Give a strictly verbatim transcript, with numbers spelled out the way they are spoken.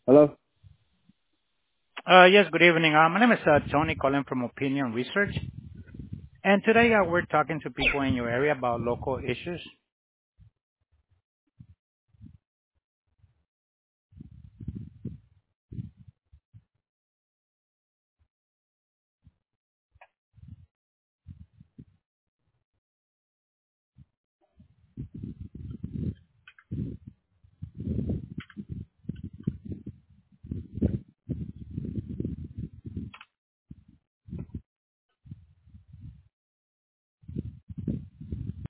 Hello? Uh Yes, good evening. Uh My name is uh Tony calling from Opinion Research, and today uh we're talking to people in your area about local issues.